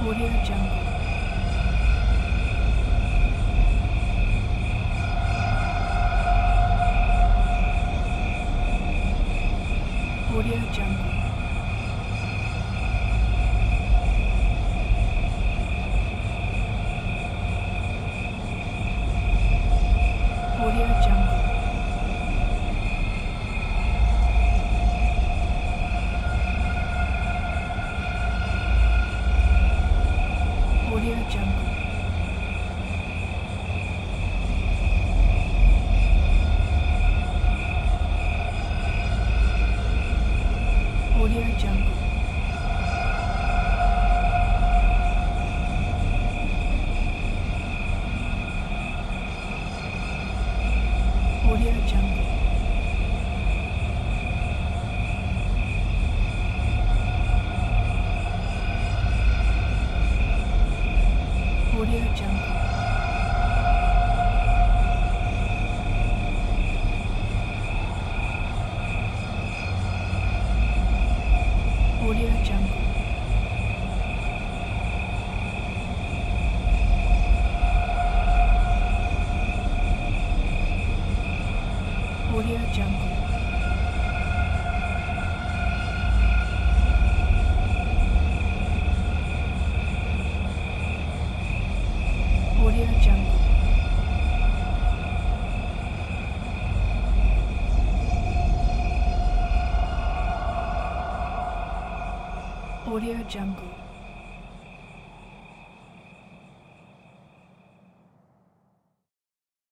Audio Jungle. Audio Jungle. Audio Jungle. Audio Jungle. Audio Jungle. Audio Jungle. Audio Jungle. Audio Jungle. Audio Jungle. Audio Jungle. Audio Jungle.